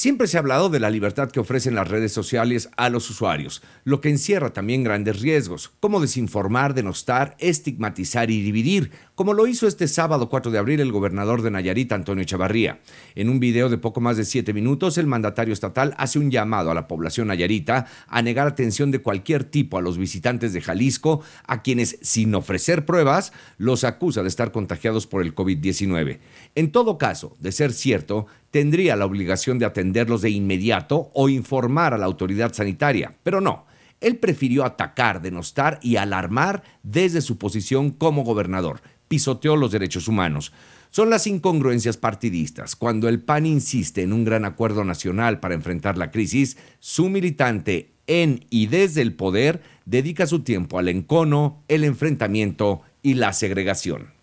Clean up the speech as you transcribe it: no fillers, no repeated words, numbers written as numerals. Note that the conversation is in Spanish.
Siempre se ha hablado de la libertad que ofrecen las redes sociales a los usuarios, lo que encierra también grandes riesgos, como desinformar, denostar, estigmatizar y dividir, como lo hizo este sábado 4 de abril el gobernador de Nayarit, Antonio Echavarría. En un video de poco más de 7 minutos, el mandatario estatal hace un llamado a la población nayarita a negar atención de cualquier tipo a los visitantes de Jalisco, a quienes, sin ofrecer pruebas, los acusa de estar contagiados por el COVID-19. En todo caso, de ser cierto, tendría la obligación de atenderlos de inmediato o informar a la autoridad sanitaria, pero no. Él prefirió atacar, denostar y alarmar desde su posición como gobernador. Pisoteó los derechos humanos. Son las incongruencias partidistas. Cuando el PAN insiste en un gran acuerdo nacional para enfrentar la crisis, su militante en y desde el poder dedica su tiempo al encono, el enfrentamiento y la segregación.